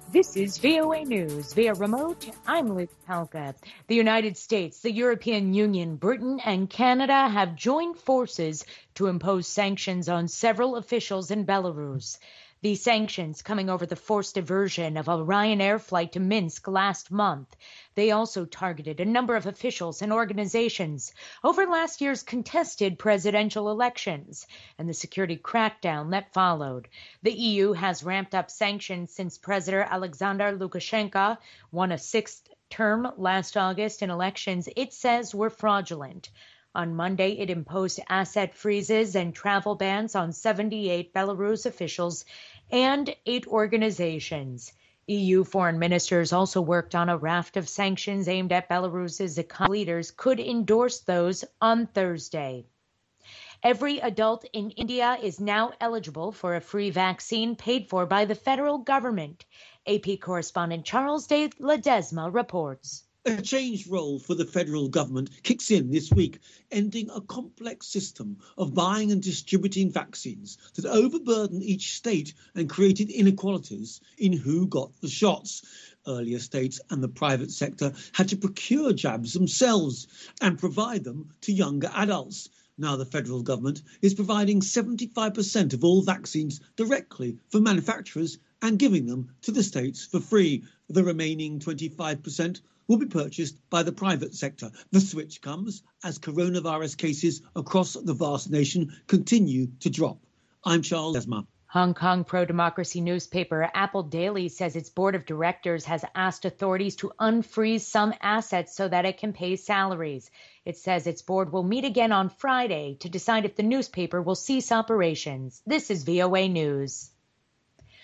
This is VOA News via remote. I'm Liz Palka. The United States, the European Union, Britain, and Canada have joined forces to impose sanctions on several officials in Belarus. These sanctions coming over the forced diversion of a Ryanair flight to Minsk last month. They also targeted a number of officials and organizations over last year's contested presidential elections and the security crackdown that followed. The EU has ramped up sanctions since President Alexander Lukashenko won a sixth term last August in elections it says were fraudulent. On Monday, it imposed asset freezes and travel bans on 78 Belarus officials and 8 organizations. EU foreign ministers also worked on a raft of sanctions aimed at Belarus's economy. Leaders could endorse those on Thursday. Every adult in India is now eligible for a free vaccine paid for by the federal government. AP correspondent Charles de Ledesma reports. A changed role for the federal government kicks in this week, ending a complex system of buying and distributing vaccines that overburdened each state and created inequalities in who got the shots. Earlier states and the private sector had to procure jabs themselves and provide them to younger adults. Now the federal government is providing 75% of all vaccines directly from manufacturers and giving them to the states for free. The remaining 25% will be purchased by the private sector. The switch comes as coronavirus cases across the vast nation continue to drop. I'm Charles Esma. Hong Kong pro-democracy newspaper Apple Daily says its board of directors has asked authorities to unfreeze some assets so that it can pay salaries. It says its board will meet again on Friday to decide if the newspaper will cease operations. This is VOA News.